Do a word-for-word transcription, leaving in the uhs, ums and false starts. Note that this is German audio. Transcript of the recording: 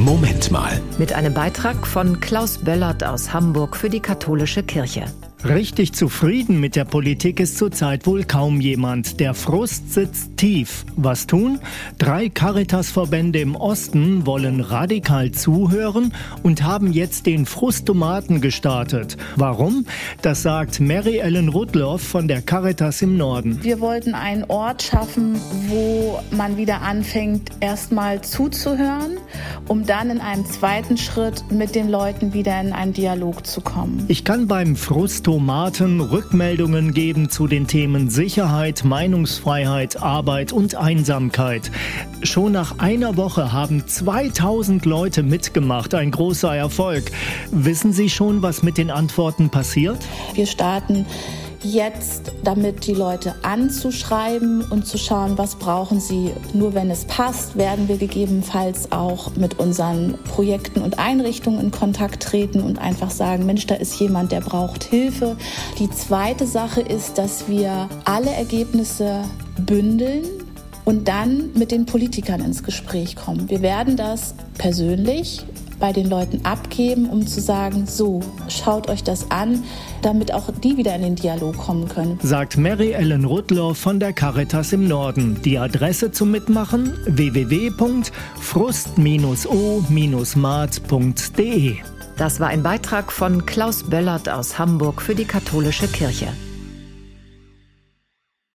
Moment mal. Mit einem Beitrag von Klaus Böllert aus Hamburg für die Katholische Kirche. Richtig zufrieden mit der Politik ist zurzeit wohl kaum jemand. Der Frust sitzt tief. Was tun? Drei Caritas-Verbände im Osten wollen radikal zuhören und haben jetzt den Frustomaten gestartet. Warum? Das sagt Mary Ellen Rudloff von der Caritas im Norden. Wir wollten einen Ort schaffen, wo man wieder anfängt, erstmal zuzuhören, um dann in einem zweiten Schritt mit den Leuten wieder in einen Dialog zu kommen. Ich kann beim Frustomaten Rückmeldungen geben zu den Themen Sicherheit, Meinungsfreiheit, Arbeit und Einsamkeit. Schon nach einer Woche haben zweitausend Leute mitgemacht, ein großer Erfolg. Wissen Sie schon, was mit den Antworten passiert? Wir starten jetzt damit, die Leute anzuschreiben und zu schauen, was brauchen sie. Nur wenn es passt, werden wir gegebenenfalls auch mit unseren Projekten und Einrichtungen in Kontakt treten und einfach sagen, Mensch, da ist jemand, der braucht Hilfe. Die zweite Sache ist, dass wir alle Ergebnisse bündeln und dann mit den Politikern ins Gespräch kommen. Wir werden das persönlich bei den Leuten abgeben, um zu sagen, so, schaut euch das an, damit auch die wieder in den Dialog kommen können. Sagt Mary Ellen Rudloff von der Caritas im Norden. Die Adresse zum Mitmachen w w w punkt frust o mat punkt d e. Das war ein Beitrag von Klaus Böllert aus Hamburg für die Katholische Kirche.